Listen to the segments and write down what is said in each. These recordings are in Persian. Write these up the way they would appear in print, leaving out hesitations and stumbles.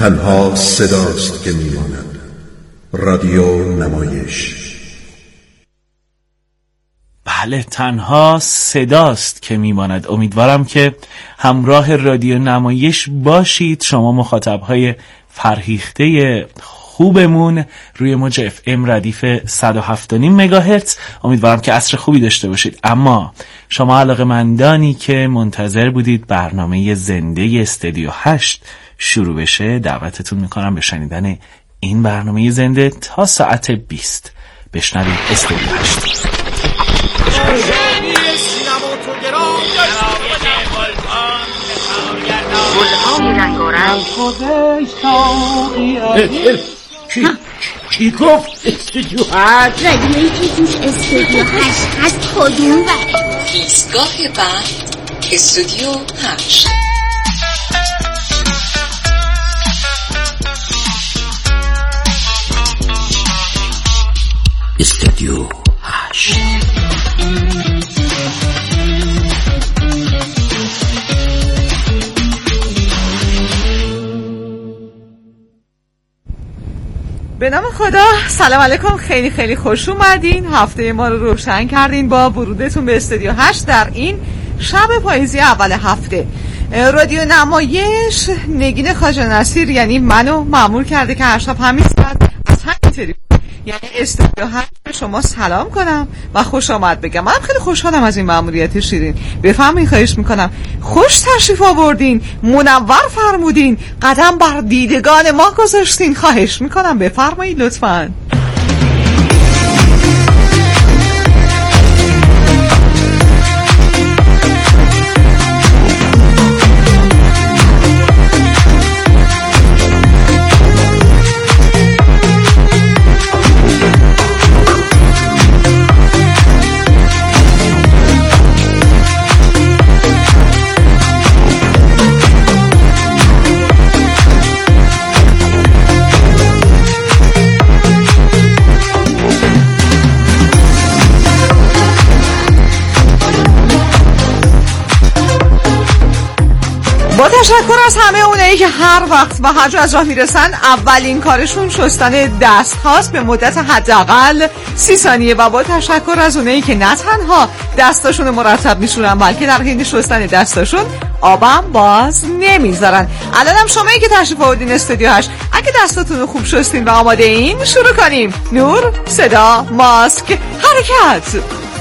تنها صداست که میماند. رادیو نمایش. بله، تنها صداست که میماند. امیدوارم که همراه رادیو نمایش باشید شما مخاطبهای فرهیخته خوبمون روی موج اف ام ردیف 107.5 مگاهرتز. امیدوارم که عصر خوبی داشته باشید. اما شما علاقه‌مندانی که منتظر بودید برنامه زنده استودیو 8 شروع بشه، دعوتتون میکنم به شنیدن این برنامه زنده تا ساعت 20. بشنوید استودیو 8. گل‌های رنگارنگ. کی گفت استودیو 8؟ رادیویی که توش استودیو 8 هست کدوم بره؟ ایستگاه بعد استودیو 8. استودیو 8. به نام خدا. سلام علیکم، خیلی خیلی خوش اومدین. هفته ما رو روشن کردین با ورودتون به استودیو 8 در این شب پاییزی اول هفته. رادیو نمایش نگین خواجه نصیر یعنی منو مأمور کرده که هر شب همین ساعت از همین تلفن یعنی استودیو 8 به شما سلام کنم و خوش آمد بگم. من خیلی خوشحالم از این مأموریت شیرین. بفرمایید، خواهش میکنم. خوش تشریف آوردین، منور فرمودین، قدم بر دیدگان ما گذاشتین. خواهش میکنم بفرمایید لطفاً. با تشکر از همه اونایی که هر وقت و هر جا از راه میرسن اولین کارشون شستن دست هاست به مدت حداقل 30 ثانیه و با تشکر از اونایی که نه تنها دستاشون مرتب میشورن بلکه در حین شستن دستاشون آبم باز نمیذارن. الانم شمایی که تشریف آوردین استودیو 8 اگه دستاتون رو خوب شستین و آماده این شروع کنیم. نور، صدا، ماسک، حرکت.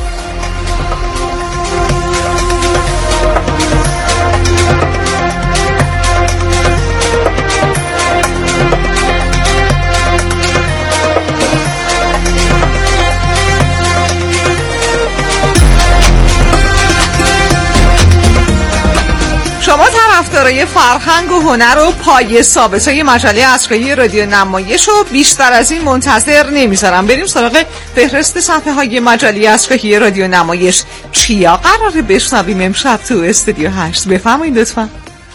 شما طرفدارای فرهنگ و هنر و پایه ثابتای مجله عصرهای رادیو نمایش رو بیشتر از این منتظر نمیذارم. بریم سراغ فهرست صفحه های مجله عصرهای رادیو نمایش. چیا قراره بشنویم امشب تو استودیو 8؟ بفرمایید لطفاً.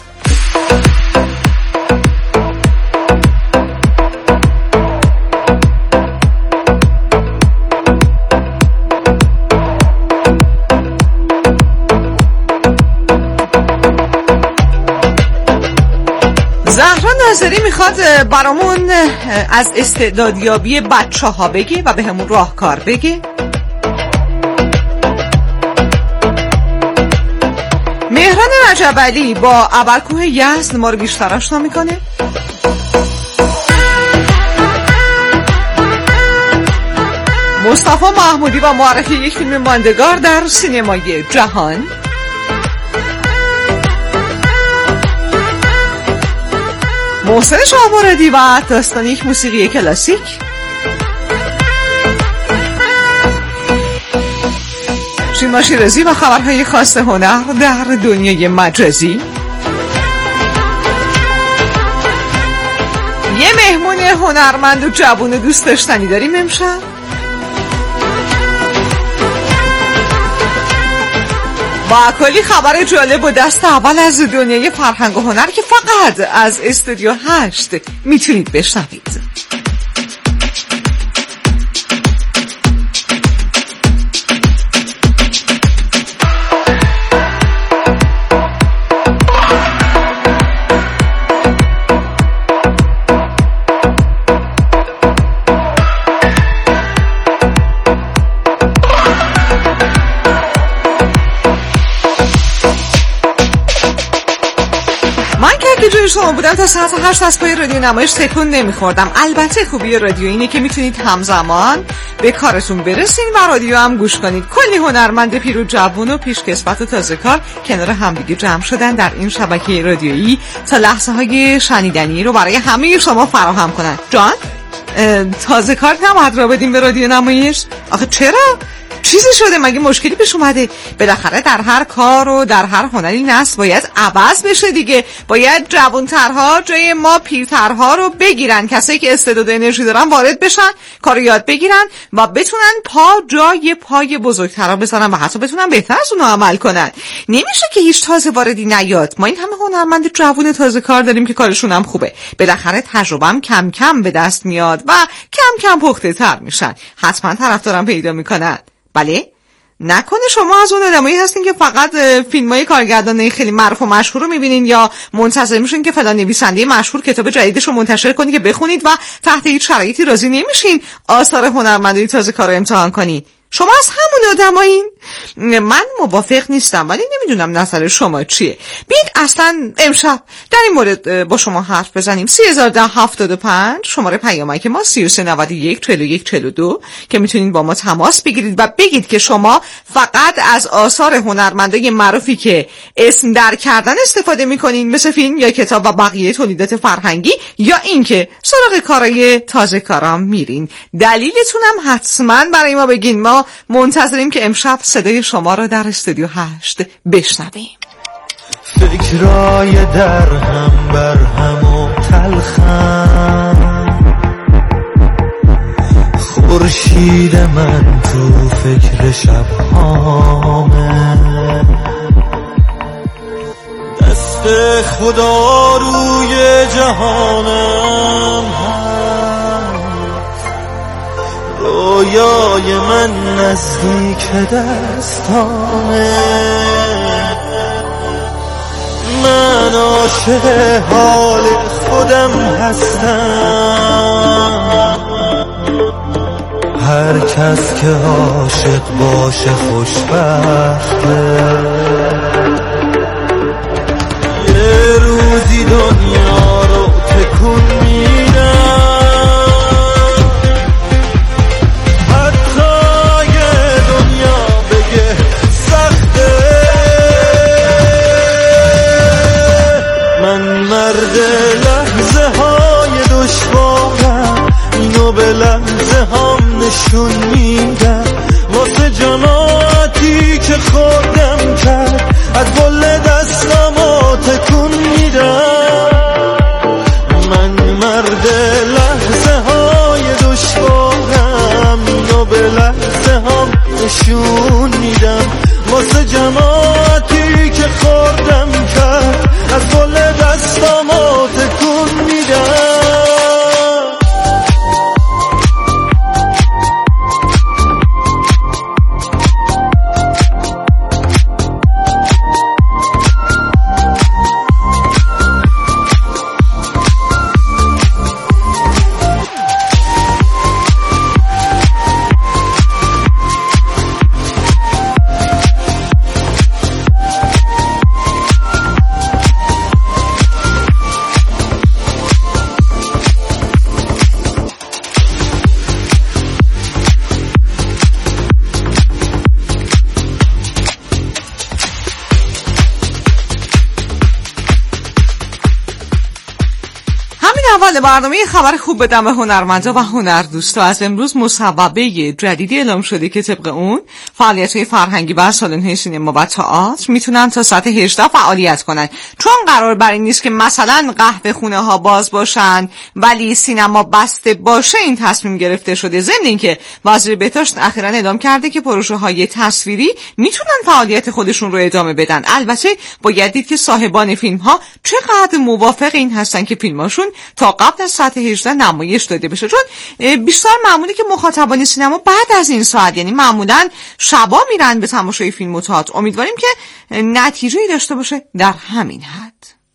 زهرا ناظری میخواد برامون از استعدادیابی بچه ها بگه و به همون راهکار بگه. مهران رجبعلی با ابرکوه یزد ما رو بیشتر آشنا میکنه. مصطفی محمودی با معرفی یک فیلم ماندگار در سینمای جهان. محسن شاهمرادی و داستان یک موسیقی کلاسیک. شیما شیرازی و خبرهای خاص هنر در دنیای مجازی. یه مهمون هنرمند و جوون دوست داشتنی داریم امشب. و کلی خبر جالب و دست اول از دنیای فرهنگ و هنر که فقط از استودیو 8 میتونید بشنوید. اگه جای شما بودم تا ساعت 8 از پای رادیو نمایش تکون نمیخوردم. البته خوبی رادیو اینه که میتونید همزمان به کارتون برسین و رادیو هم گوش کنید. کلی هنرمند پیر و جوون و پیشکسوت و تازه کار کنار همدیگه جمع شدن در این شبکه رادیویی تا لحظه های شنیدنی رو برای همه شما فراهم کنن. جان تازه کار نباید را بدیم به رادیو نمایش؟ آخه چرا؟ چیزی شده؟ مگه مشکلی پیش اومده؟ بالاخره در هر کار و در هر هنری نسل باید عوض بشه دیگه. باید جوانترها جای ما پیرترها رو بگیرن. کسایی که استعداد و انرژی دارن وارد بشن، کارو یاد بگیرن و بتونن پا جای پای بزرگترها بزنن و حتی بتونن بهتر از اونها عمل کنن. نمیشه که هیچ تازه واردی نیاد. ما این همه هنرمند جوان تازه کار داریم که کارشون هم خوبه. بالاخره تجربه‌ام کم کم به دست میاد و کم کم پخته تر میشن. حتما طرفدارم پیدا میکنن. بله؟ نکنه شما از اون آدمایی هستین که فقط فیلمای کارگردانای خیلی معروف و مشهور رو میبینین یا منتظر میشین که فلان نویسنده مشهور کتاب جدیدش رو منتشر کنه که بخونید و تحت هیچ شرایطی راضی نمیشین آثار هنرمندای تازه کار رو امتحان کنید؟ شما از همون آدمایین؟ من موافق نیستم ولی نمیدونم نظر شما چیه. بیاید اصلا امشب در این مورد با شما حرف بزنیم. 301075 شماره پیامک ما 3391 41 42 که میتونید با ما تماس بگیرید و بگید که شما فقط از آثار هنرمندای معروفی که اسم در کردن استفاده میکنین مثل فیلم یا کتاب و بقیه تولیدات فرهنگی یا اینکه سراغ کارهای تازه کارام میرین. دلیلتون هم حتما برای ما بگین. ما منتظریم که امشب صدای شما رو در استودیو 8 بشنویم. فکرای در هم بر هم و تلخم، خورشید من تو فکر شبهامه، دست خدا روی جهانم رویای من نزدیک دستانه، من عاشق حال خودم هستم، هر کس که عاشق باشه خوشبخته، یه روزی دنیا رو تکون میدم، مرد لحظه های دشوارم، اینو به لحظه هم نشون میدم، واسه جماعتی که خوردم کرد از گل دستم تکون میدم، من مرد لحظه های دشوارم، اینو به لحظه هم نشون میدم، واسه جماعتی که خوردم کرد از گل دستم تکون میدم. اول برنامه خبر خوب بدم به هنرمندا و هنردوستا. از امروز مصوبه جدیدی اعلام شده که طبق اون فعالیت‌های فرهنگی و سالن‌های سینما و تئاتر میتونن تا ساعت 18 فعالیت کنن. چون قرار بر این نیست که مثلا قهوه خونه ها باز باشن ولی سینما بسته باشه، این تصمیم گرفته شده. ضمن اینکه وزیر بهداشت اخیراً اعلام کرده که پروژه‌های تصویری میتونن فعالیت خودشون رو ادامه بدن. البته باید دید که صاحبان فیلم‌ها چقدر موافق این هستن که فیلماشون تا قبل از ساعت 18 نمایش داده بشه، چون بیشتر معمولی که مخاطبان سینما بعد از این ساعت، یعنی معمولا شبا میرن به تماشای فیلم و تئاتر. امیدواریم که نتیجه‌ای داشته باشه در همین حد.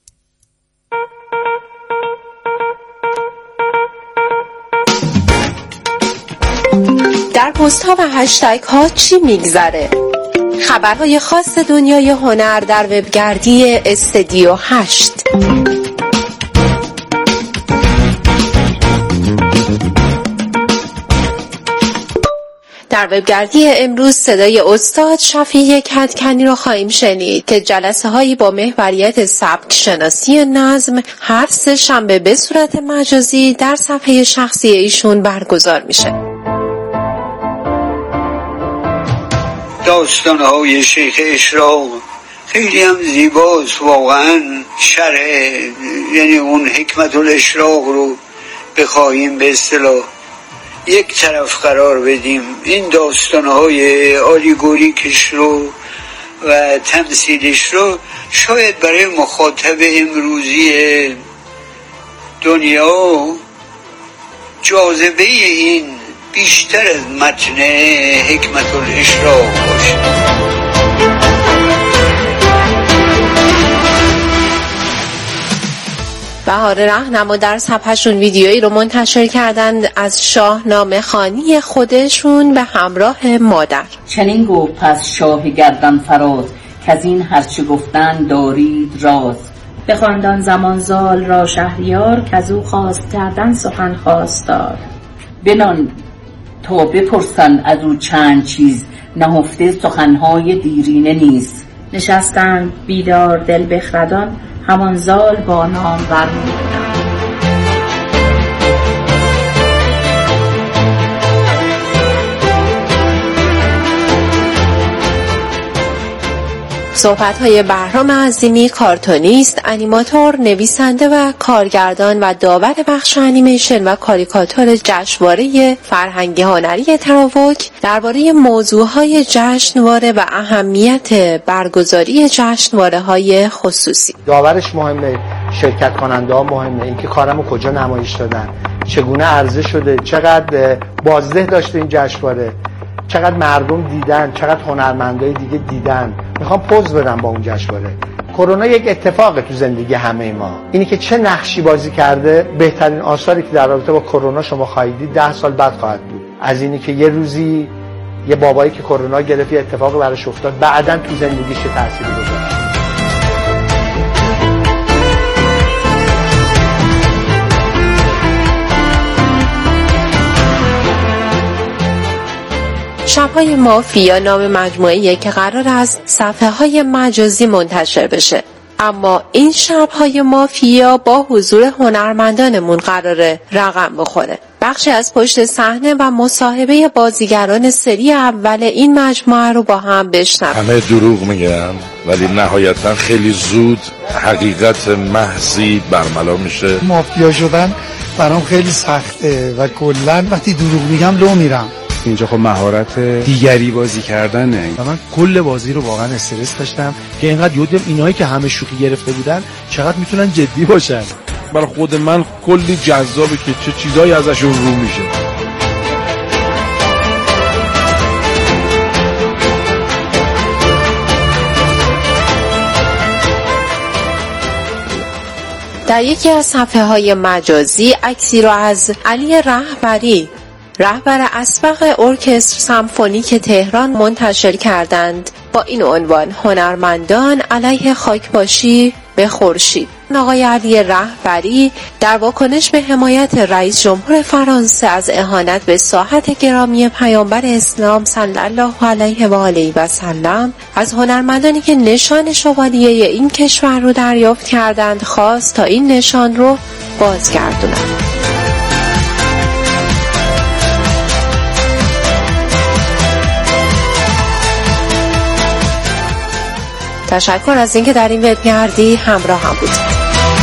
در پست ها و هشتگ ها چی میگذره؟ خبرهای خاص دنیای هنر در وبگردی استودیو 8. در وبگردی امروز صدای استاد شفیع کدکنی را خواهیم شنید که جلسه هایی با محوریت سبک شناسی نظم هر سه شنبه به صورت مجازی در صفحه شخصی ایشون برگزار میشه. داستان‌های شیخ اشراق خیلی هم زیباست واقعا. شرح یعنی اون حکمت الاشراق رو بخواهیم به اصطلاح یک طرف قرار بدیم، این داستان‌های آلیگوریکش رو و تمثیلش رو شاید برای مخاطب امروزی دنیا جاذبه این بیشتر از متن حکمت الاشراق باشه. بهار رهنما در صفحه‌شون ویدیویی رو منتشر کردند از شاهنامه خوانی خودشون به همراه مادر. چنین گفت پس شاه گردن فراز که از این هرچه گفتن دارید راز. بخواندان زمان زال را شهریار که از او خواست کردن سخن خواستار. بنان تا بپرسند از او چند چیز نهفته سخنهای دیرینه نیست. نشستند بیدار دل بخردان همان زال با نام برمودند. صحبت‌های بهرام عظیمی، کارتونیست، انیماتور، نویسنده و کارگردان و داور بخش انیمیشن و کاریکاتور جشنواره فرهنگی هنری تراوک درباره موضوعهای جشنواره و اهمیت برگزاری جشنواره‌های خصوصی. داورش مهمه، شرکت کننده ها مهمه، اینکه کارمو کجا نمایش دادن، چگونه عرضه شده، چقدر بازده داشته این جشنواره، چقدر مردم دیدن، چقدر هنرمندای دیگه دیدن. میخوام پوز بدم با اون جشنواره. کرونا یک اتفاقه تو زندگی همه ما. اینی که چه نقشی بازی کرده، بهترین آثاری که در رابطه با کرونا شما خواهید دید 10 سال بعد خواهد بود. از اینی که یه روزی یه بابایی که کرونا گرفت، یه اتفاقی براش افتاد، بعداً تو زندگیش تأثیری گذاشت. شب‌های مافیا نام مجموعه‌ایه که قرار است صفحه‌های مجازی منتشر بشه، اما این شب‌های مافیا با حضور هنرمندانمون قراره رقم بخوره. بخشی از پشت صحنه و مصاحبه بازیگران سری اول این مجموعه رو با هم بشنویم. همه دروغ میگن ولی نهایتا خیلی زود حقیقت محضی برملا میشه. مافیا شدن برام خیلی سخته و کلاً وقتی دروغ میگم لو میرم. اینجا خب مهارت دیگری بازی کردنه و من کل بازی رو واقعا استرس داشتم که اینقدر یادم اینایی که همه شوخی گرفته بودن چقدر میتونن جدی باشن. برای خود من کلی جذابه که چه چیزایی ازشون رو میشه. در یکی از صفحه‌های مجازی عکسی رو از علی رهبری، رهبر اسبق ارکستر سمفونیک تهران منتشر کردند با این عنوان: هنرمندان علیه خاکپاشی به خورشید. آقای علی رهبری در واکنش به حمایت رئیس جمهور فرانسه از اهانت به ساحت گرامی پیامبر اسلام صلی الله علیه و آله و سلم از هنرمندانی که نشان شوالیه این کشور رو دریافت کردند خواست تا این نشان رو بازگردونند. تشکر از اینکه در این وبگردی همراه هم بودید.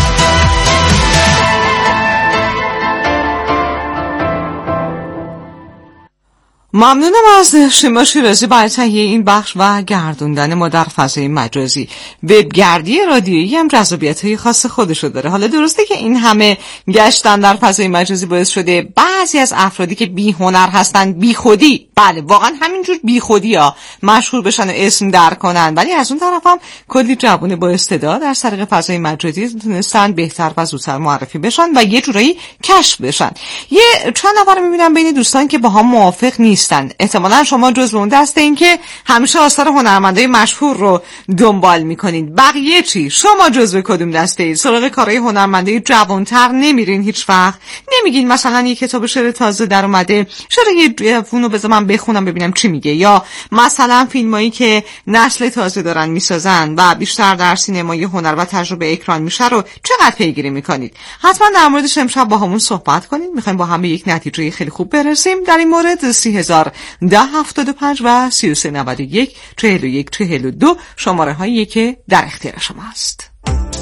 ممنونم از شما شیرازی برای تهیه این بخش و گردوندن ما در فضای مجازی. وبگردی رادیویی هم جذابیت‌های خاص خودشو داره. حالا درسته که این همه گشتن در فضای مجازی باعث شده بعضی از افرادی که بی هنر هستن بی خودی، بله واقعا همینجور بی خودی ها مشهور بشن و اسم در کنن، ولی از اون طرف هم کلی جوان با استعداد در طریق فضای مجازی تونستن بهتر و زودتر معرفی بشن و یه جورایی کشف بشن. یه چند نفر میبینم بین دوستان که با هم موافق نیست نیستن. احتمالا شما جزو اون دسته این که همیشه آثار هنرمندای مشهور رو دنبال میکنید. بقیه چی؟ شما جزو کدوم دسته اید؟ سراغ کارهای هنرمندای جوانتر نمیرین هیچ وقت؟ نمیگین مثلا یه کتاب شعر تازه در اومده، چرا یه جوونو بذار من بخونم ببینم چی میگه؟ یا مثلا فیلمایی که نسل تازه دارن میسازن و بیشتر در سینمای هنر و تجربه اکران میشه رو چقدر پیگیری میکنید؟ حتما در موردش امشب با همون صحبت کنید. میخوایم با هم به یک نتیجه خیلی خوب برسیم. در این مورد 301075 و 3391 41 42 شماره هایی که در اختیار شما است.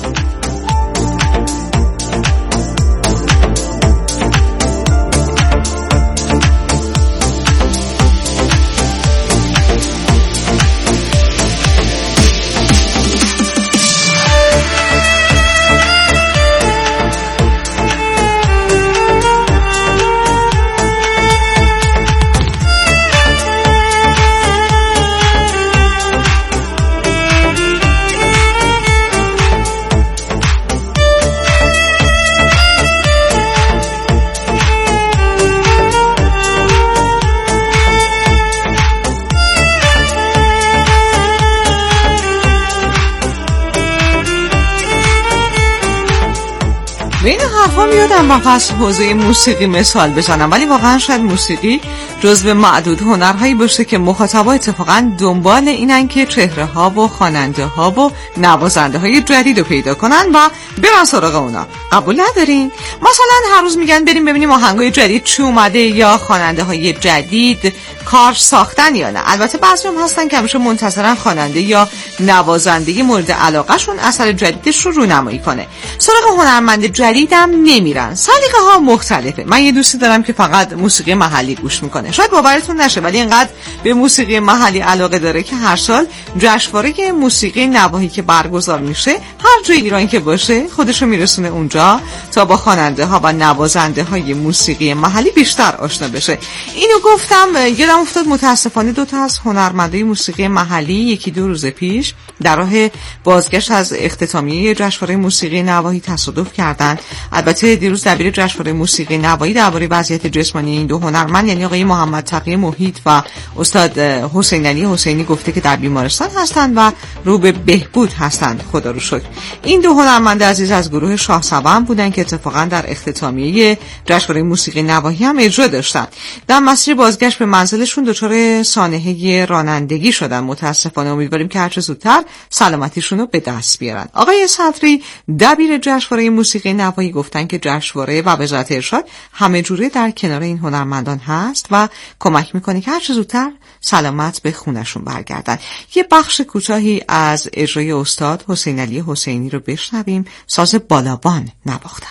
این حرفا میادم با فصل حوزه موسیقی مثال بزنم، ولی واقعا شاید موسیقی جزو معدود هنرهایی باشه که مخاطبا اتفاقا دنبال اینن که چهره ها و خواننده ها و نوازنده های جدید رو پیدا کنن و برن سراغ اونا. قبول ندارین؟ مثلا هر روز میگن بریم ببینیم آهنگای جدید چی اومده یا خواننده های جدید کار ساختن یا نه. البته بعضی هم هستن که همیشه منتظرن خواننده یا نوازنده مورد علاقه شون اثر جدیدش رو رونمایی کنه. سراغ هنرمند جدیدم نمیرن. سلیقه ها مختلفه. من یه دوستی دارم که فقط موسیقی محلی گوش میکنه. شاید باورتون نشه ولی اینقدر به موسیقی محلی علاقه داره که هر سال جشنواره موسیقی نواحی که برگزار میشه هر جای ایران که باشه خودشو میرسونه اونجا تا با خواننده ها و نوازنده های موسیقی محلی بیشتر آشنا بشه. اینو گفتم یادم افتاد متاسفانه دوتا از هنرمندای موسیقی محلی یکی دو روز پیش در راه بازگشت از اختتامیه جشنواره موسیقی نواحی تصادف کردند. البته دیروز دبیر جشنواره موسیقی نواحی درباره وضعیت جسمانی این دو هنرمند یعنی آقای محمد تقی محیط و استاد حسین علی حسینی گفته که در بیمارستان هستند و رو به بهبود هستند خدا رو شکر. این دو هنرمند عزیز از گروه شاه سبا بودند که اتفاقا در اختتامیه جشنواره موسیقی نواحی هم اجرا داشتند. در مسیر بازگشت به منزلشون دچار سانحه رانندگی شدن. متاسفانه امیدواریم که هرچه زودتر سلامتیشون رو به دست بیارن. آقای صدری دبیر جشنواره موسیقی نواحی گفتن که جشنواره و وزارت ارشاد همه جوره در کنار این هنرمندان هست و کمک میکنه که هرچه زودتر سلامت به خونشون برگردن. یه بخش کوتاهی از اجرای استاد حسین علی حسینی رو بشنویم. ساز بالابان نواختن.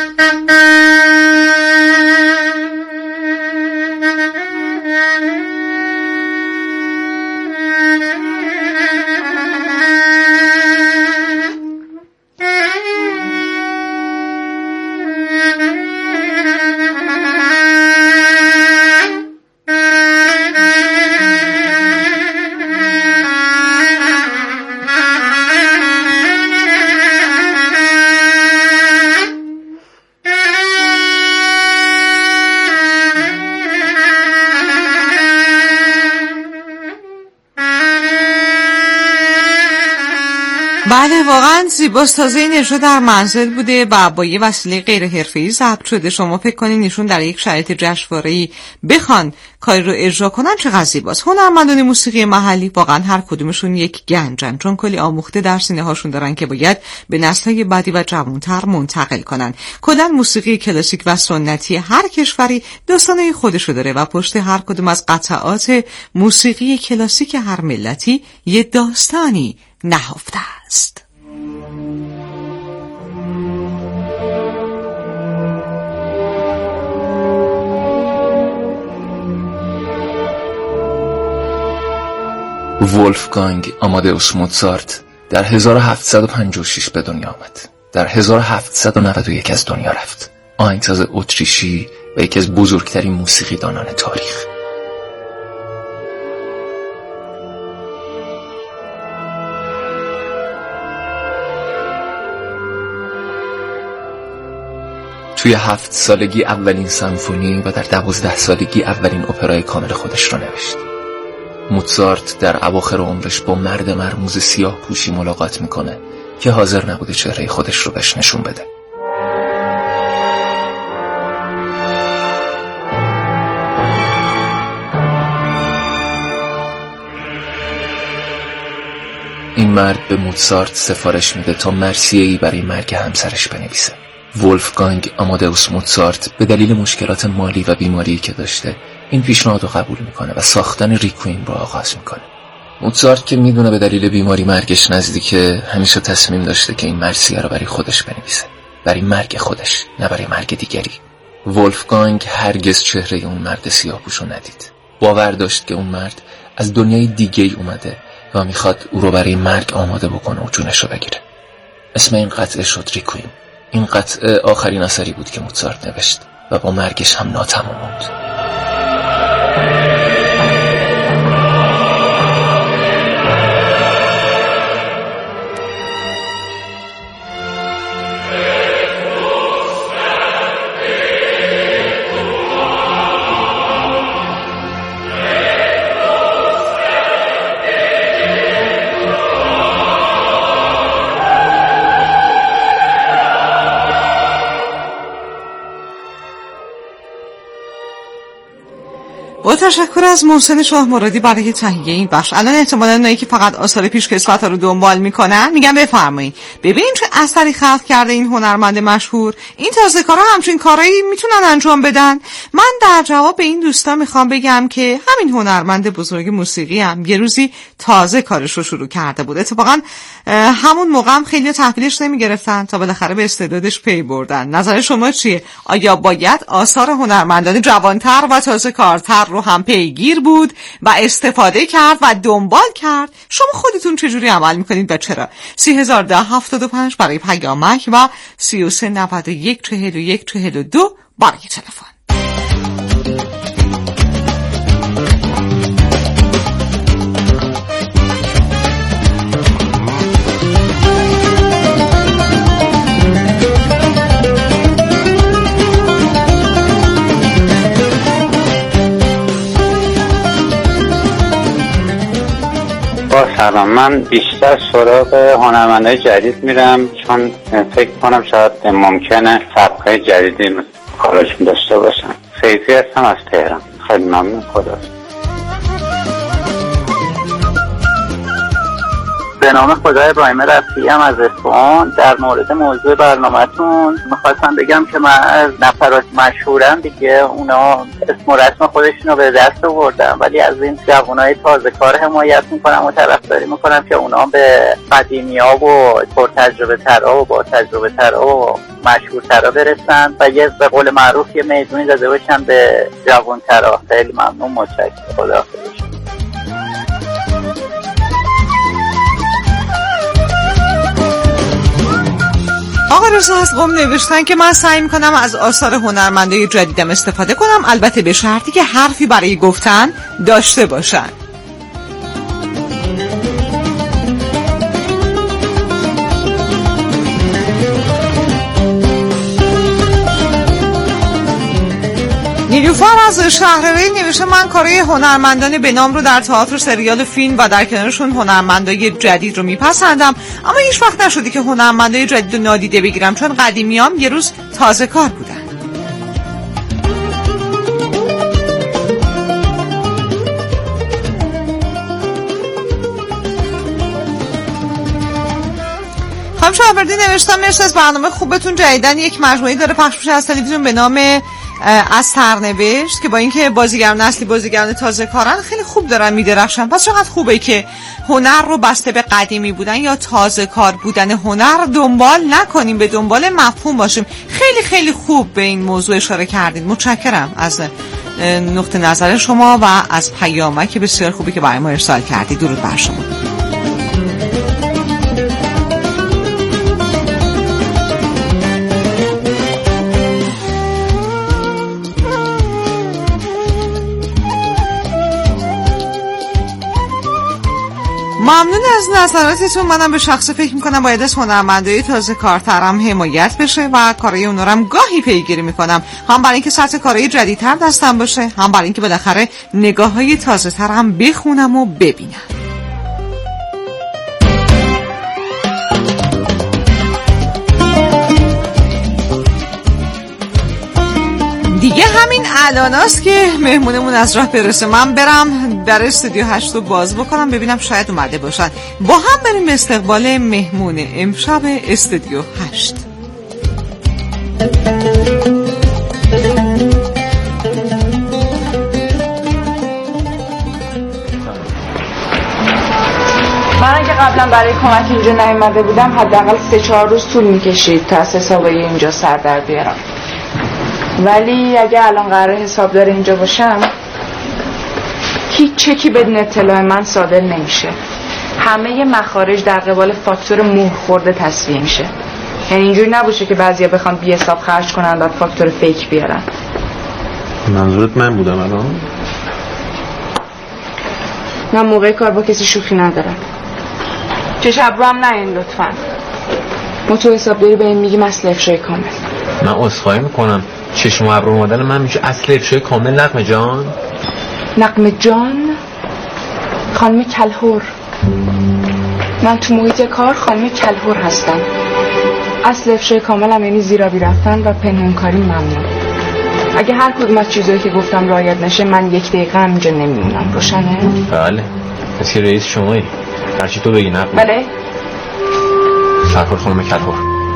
بله واقعا زیباست. تازه این اجرا در منزل بوده و با یه وسیله غیر حرفه‌ای ضبط شده. شما فکر کنین ایشون در یک شرایط جشنواره‌ای بخوان کاری رو اجرا کنن چقدر زیباست. هنرمندان موسیقی محلی واقعا هر کدومشون یک گنجن، چون کلی آموخته در سینه هاشون دارن که باید به نسل‌های بعدی و جوان‌تر منتقل کنن. کلاً موسیقی کلاسیک و سنتی هر کشوری داستانای خودشو داره و پشت هر کدوم از قطعات موسیقی کلاسیک هر ملتی یه داستانی نهفته است. ولفگانگ آمادئوس موزارت در 1756 به دنیا آمد. در 1791 از دنیا رفت. آهنگساز اتریشی و یکی از بزرگترین موسیقیدانان تاریخ. توی 7 سالگی اولین سمفونی و در 12 سالگی اولین اپرای کامل خودش رو نوشت. موزارت در اواخر عمرش با مرد مرموز سیاه پوشی ملاقات میکنه که حاضر نبوده چهره خودش رو بهش نشون بده. این مرد به موزارت سفارش میده تا مرثیه‌ای برای مرگ همسرش بنویسه. ولفگانگ آمادئوس موزارت به دلیل مشکلات مالی و بیماری که داشته این پیشنهاد رو قبول میکنه و ساختن ریکوئیم رو آغاز میکنه. موزارت که میدونه به دلیل بیماری مرگش نزدیکه، همیشه تصمیم داشته که این مرثیه رو برای خودش بنویسه، برای مرگ خودش، نه برای مرگ دیگری. ولفگانگ هرگز چهره اون مرد سیاه‌پوش رو ندید. باور داشت که اون مرد از دنیای دیگه‌ای اومده و میخواد او رو برای مرگ آماده بکنه و جونش رو بگیره. اسم این قطعه شد ریکوئیم. این قطعه آخرین اثری بود که موزارت نوشت و با مرگش هم ناتمام موند. با تشکر از محسن شاه مرادی برای تهیه این بخش. الان احتمالاً اونایی که فقط آثار پیشکسوت‌ها رو دنبال میکنن میگن بفرمایید ببینید چه اثری خلق کرده این هنرمند مشهور، این تازه‌کارا همچین کارایی میتونن انجام بدن. من در جواب به این دوستان میخوام بگم که همین هنرمند بزرگ موسیقی هم یه روزی تازه کارش رو شروع کرده بود. اتفاقاً همون موقع هم خیلی تحویلش نمیگرفتن تا بالاخره به استعدادش پی بردن. نظر شما چیه؟ آیا باید آثار هنرمندان جوانتر و تازه‌کارتر رو هم پیگیر بود و استفاده کرد و دنبال کرد؟ شما خودتون چجوری عمل میکنید و چرا؟ 301075 برای پیامک و 33914142 برای تلفن. سلام، من بیشتر سراغ هنرمندای جدید میرم چون فکر کنم شاید ممکنه سبکای جدیدی کاراشون داشته باشن. فیضی هستم از تهران. خیلی ممنون. خدا. به نام خدای ابراهیم رفیعم از اصفهان. در مورد موضوع برنامه‌تون می‌خواستم بگم که من از نفرات مشهورم دیگه، اونا اسم و رسم خودشونو به دست آوردن، ولی از این جوانای تازه کار حمایت میکنم و طرفداری میکنم که اونا به قدیمی‌ها و پرتجربه‌ترها و با تجربه‌ترها و مشهورترها برسن و یه به قول معروف یه میدونی داده باشن به جوانترها. خیلی ممنون، متشکرم. خداحافظ. آقا رضا از قم نوشتن که من سعی میکنم از آثار هنرمندای جدیدم استفاده کنم، البته به شرطی که حرفی برای گفتن داشته باشن. نیلوفر از شهرری نوشته من کارهای هنرمندان به نام رو در تئاتر، سریال، فیلم و در کنارشون هنرمندای جدید رو میپسندم، اما هیچ وقت نشده که هنرمندای جدید رو نادیده بگیرم چون قدیمیام یه روز تازه کار بودن. خانم شاوردی نوشتم مرسی از برنامه خوبتون. جدیدن یک مجموعه داره پخش میشه از تلویزیون به نام از سرنوشت که با اینکه بازیگران اصلی بازیگران تازه کارن خیلی خوب دارن میدرخشن. پس چقدر خوبه که هنر رو بسته به قدیمی بودن یا تازه کار بودن هنر دنبال نکنیم، به دنبال مفهوم باشیم. خیلی خیلی خوب به این موضوع اشاره کردید. متشکرم از نقطه نظر شما و از پیامک بسیار خوبی که برای ما ارسال کردید. درود بر شما. ممنون از نظراتتون. منم به شخص فکر میکنم باید از هنرمندای تازه کارترم حمایت بشه و کارهای اونا رو هم گاهی پیگیری میکنم، هم برای اینکه سطح کارهای جدیدتر دستم باشه، هم برای اینکه بالاخره نگاههای تازه تر هم بخونم و ببینم. دیگه همین الاناست که مهمونمون از راه برسه. من برم در استودیو 8 رو باز بکنم ببینم شاید اومده باشن. با هم بریم به استقبال مهمون امشب استودیو 8. من که قبلا برای کمک اینجا نیومده بودم حداقل 3-4 روز طول میکشید تا از حسابای اینجا سر در بیارم، ولی اگه الان قراره حسابدار اینجا باشم هیچ چکی بدون اطلاع من صادر نمیشه. همه مخارج در قبال فاکتور مهر خورده تصفیه میشه. یعنی اینجوری نباشه که بعضیا بخوان بی حساب خرج کنن بعد فاکتور فیک بیارن. منظورت من بودم الان؟ من موقع کار با کسی شوخی ندارم. چش ابرو هم نین لطفا. ما تو حسابداری به این میگیم اصل افشای کامل. من عذرخواهی میکنم، چشم و ابرو اومدن من میشه اصل افشای کامل. نقمه جان، نقمه جان، خانم کلهور. من تو محیط کار خانم کلهور هستم. اصل افشای کامل هم یعنی زیرابی رفتن و پنهانکاری ممنوع. اگه هر کدوم از چیزایی که گفتم رعایت نشه من 1 دقیقه هم اینجا نمیمونم. روشنه؟ بله. مثل رئیس شمایی، هرچی تو بگی. نقمه. بله. سرکار خانم کلهور.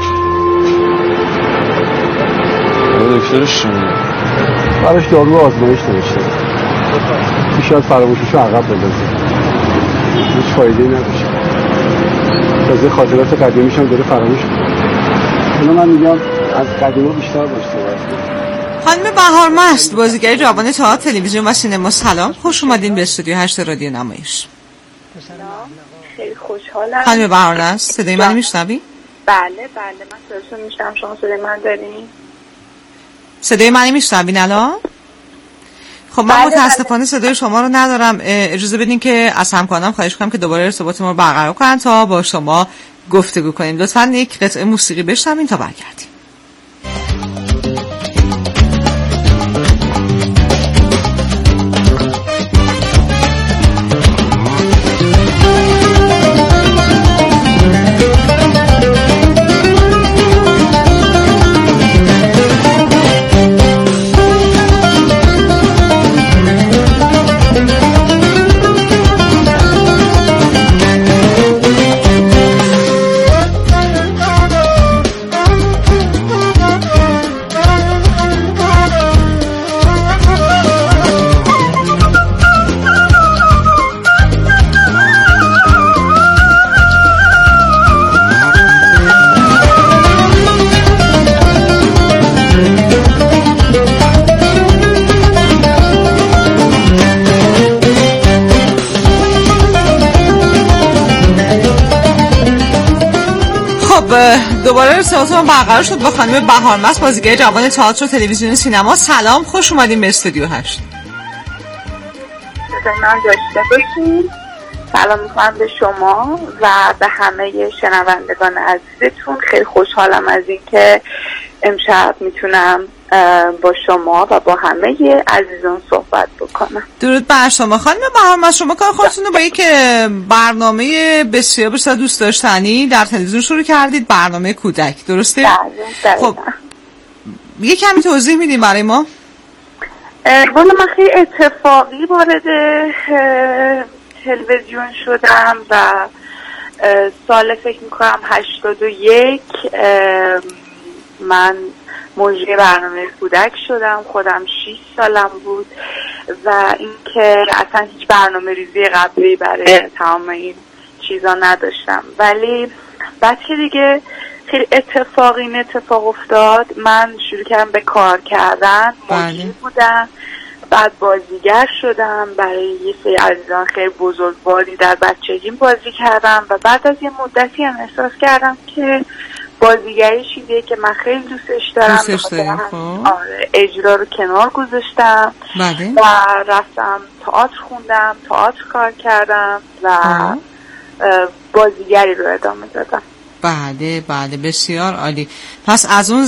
دکترش براش دارو آزمایش نوشته، شاید فراموشیشو عقب بندازه، هیچ فایده‌ای نداره. تازه خاطرات قدیمیش هم داره فراموش کنه. من میگم از قدیما بیشتر باشه. خانم بهارمست، بازیگر جوان تئاتر، تلویزیون و سینما، سلام، خوش اومدین به استودیو 8 رادیو نمایش. خیلی خوشحالم. خانم بهارمست، صدای منو میشنوی؟ بله من صداتون میشنوم. شما صدای من دارین؟ صدای منو میشنوین الان؟ خب من متاسفانه صدای شما رو ندارم. اجازه بدین که از همکارانم خواهش کنم که دوباره ارتباط ما رو برقرار کنن تا با شما گفتگو کنیم. لطفاً یک قطعه موسیقی بشنوین تا برگردیم. دوباره ارتباطمون برقرار شد با خانم بهارمست، بازیگر جوان تئاتر و تلویزیون سینما. سلام، خوش اومدین به استودیو 8. من داشته باشین. سلام میکنم به شما و به همه شنوندگان عزیزتون. خیلی خوشحالم از اینکه امشب میتونم با شما و با همه عزیزان صحبت بکنم. درود بر شما خانم بهارمست. شما کار خودتون رو با یک برنامه بسیار بسیار دوست داشتنی در تلویزیون شروع کردید، برنامه کودک، درسته؟ بله. خب یه کمی توضیح میدیم برای ما؟ والا من خیلی اتفاقی وارد تلویزیون شدم و سال فکر میکنم 81 من مجری برنامه کودک شدم. خودم 6 سالم بود و اینکه اصلا هیچ برنامه ریزی قبلی برای تمام این چیزا نداشتم، ولی بعد که دیگه خیلی اتفاق افتاد، من شروع کردم به کار کردن. مجری بودم، بعد بازیگر شدم، برای یه سری عزیزان خیلی بزرگواری در بچگیم بازی کردم و بعد از یه مدتی هم احساس کردم که بازیگری چیزیه که من خیلی دوستش دارم. اجرا رو کنار گذاشتم و رفتم تئاتر خوندم، تئاتر کار کردم و بازیگری رو ادامه دادم. بله بسیار عالی. پس از اون